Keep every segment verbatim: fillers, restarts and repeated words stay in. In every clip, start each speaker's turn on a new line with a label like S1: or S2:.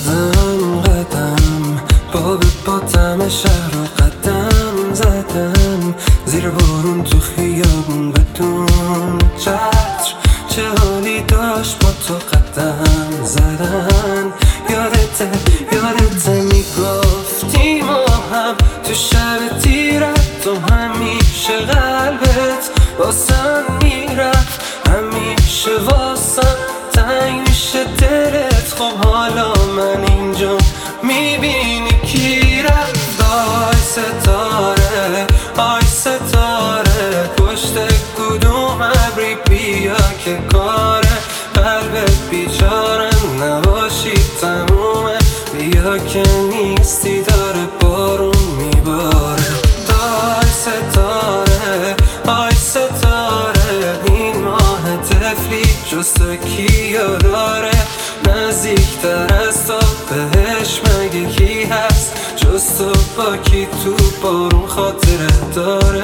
S1: زدم قدم باب باتم شهر رو قدم زدم زیر بارون تو خیابون بدون چتر چه حالی داشت با تو قدم زدن یادته یادته میگفتی ما هم تو شب تیرت تو همیشه قلبت واسم میرفت همیشه واسم تنگ میشه دلت خب حالا من اینجا میبینی کی رفت آی ستاره آی ستاره پشت کدوم ابری بیا که کاره قلبت بیچاره نباشی تمومه بیا که نیستی داره بارون میباره آی ستاره آی ستاره این ماه طفلی جز تو کیو داره نزدیکتر از تو بهش مگه کی هست جز تو با کی تو بارون خاطره داره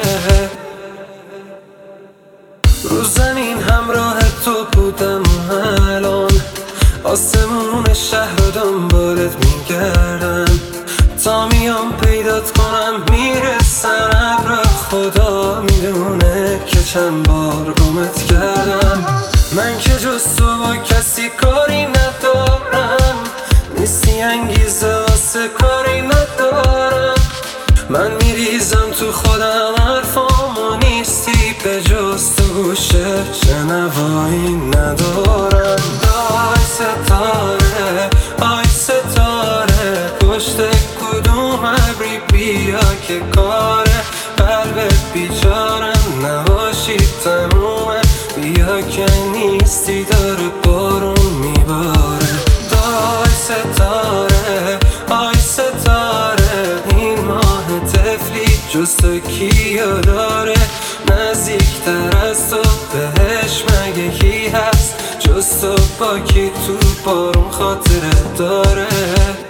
S1: رو زمین همراه تو بودم و الان آسمون شهر رو دنبالت میگردم تا میام پیدات کنم میرسن ابر خدا میدونه که چند بار گمت کردم من که جز تو با کسی کاری ندارم نیستی انگیزه واسه کاری ندارم من میریزم تو خودم حرفامو نیستی به جز تو گوشه شنوایی ندارم آی ستاره آی ستاره پشت کدوم ابری بیا که کاره قلبت بیچاره نباشی تمومه بیا که نیستی داره بارون میباره آی ستاره آی ستاره این ماه طفلی جز تو کیو داره نزدیکتر از تو بهش مگه کی هست جز تو با کی تو بارون خاطره داره